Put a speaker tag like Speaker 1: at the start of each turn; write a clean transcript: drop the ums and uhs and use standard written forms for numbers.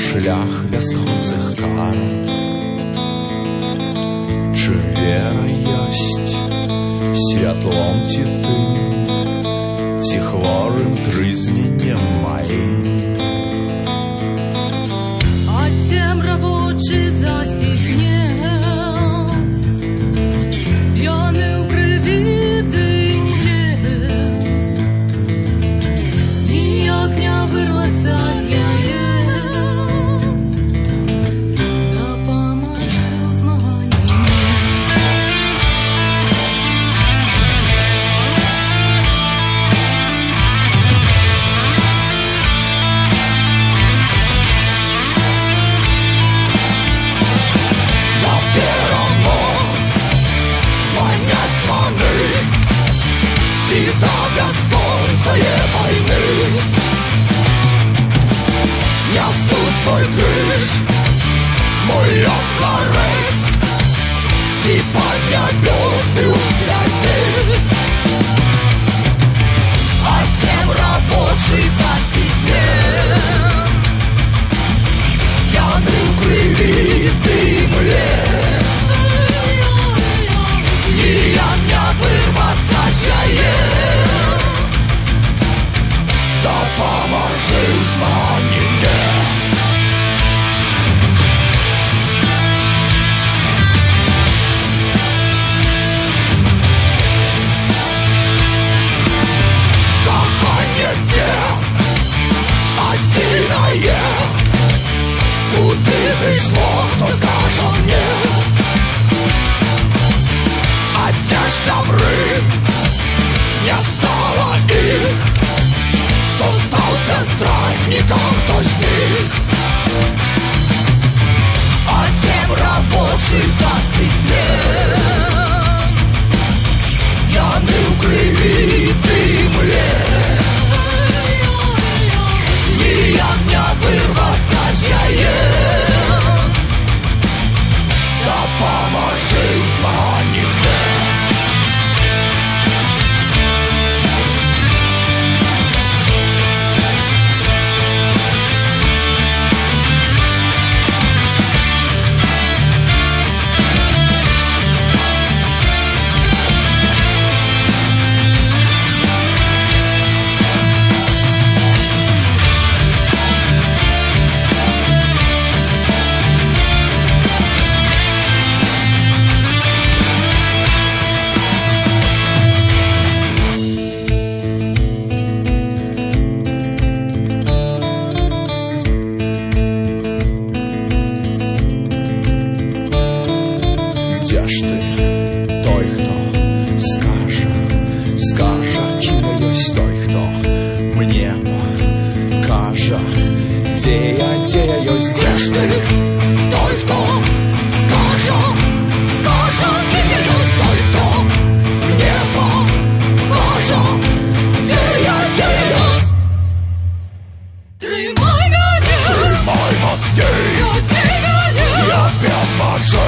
Speaker 1: шлях бясхонцых карат. Czy wiera jest światłą ci ty, ci chworym tryznieniem moim?
Speaker 2: A тем рабочий засиднел, пьяный у привитой мгле, и огня вырваться я да поможи узмани.
Speaker 3: До бесконцей войны несу свой крыш, мой ясный типа небес и усвятит. А тем рабочий застеснен, пьяный в крови дымле, и огня вырваться сяет. Да поможи узмани мне. Кохание те одиное, куды пришло, кто скажет мне? Одежда мры, не стало их, кто остался странником, кто с них. А тем рабочий застеснен, пьяный в крови дымле, и огня вырваться зяет. Да поможи узмани мне. Тримай моцней, я без маржи.